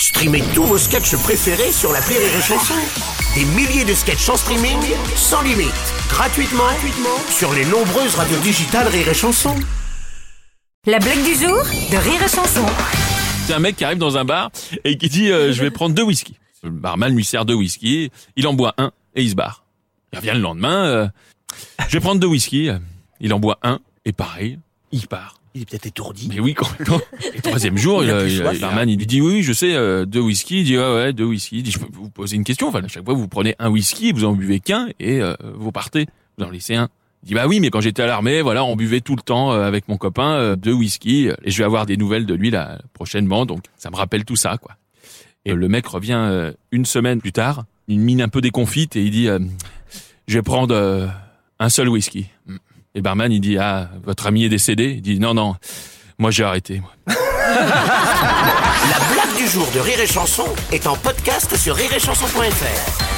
Streamez tous vos sketchs préférés sur l'appli Rire et Chanson. Des milliers de sketchs en streaming, sans limite, gratuitement sur les nombreuses radios digitales Rire et Chanson. La blague du jour de Rire et Chanson. C'est un mec qui arrive dans un bar et qui dit je vais prendre 2 whisky. Le barman lui sert 2 whisky, il en boit un et il se barre. Il revient le lendemain, je vais prendre 2 whisky, il en boit un et pareil, il part. Il est peut-être étourdi. Mais oui, complètement. Et 3e jour, le barman il lui dit oui, je sais, 2 whisky. Il dit ouais, 2 whisky. Il dit je peux vous poser une question. Enfin, à chaque fois vous prenez un whisky, vous en buvez qu'un et vous partez. Vous en laissez un. Il dit bah oui, mais quand j'étais à l'armée, voilà, on buvait tout le temps avec mon copain 2 whisky et je vais avoir des nouvelles de lui là prochainement, donc ça me rappelle tout ça quoi. Et le mec revient 1 semaine plus tard, une mine un peu déconfite et il dit je vais prendre un seul whisky. Et le barman il dit ah votre ami est décédé. Il dit non, moi j'ai arrêté. Moi. La blague du jour de Rire et Chanson est en podcast sur rireetchanson.fr.